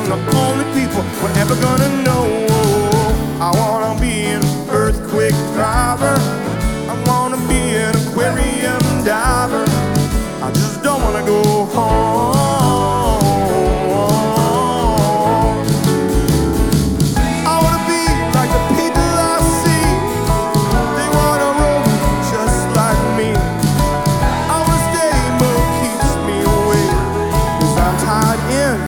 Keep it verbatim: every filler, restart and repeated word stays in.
I'm the only people we're ever gonna know. I wanna be an earthquake driver, I wanna be an aquarium diver, I just don't wanna go home.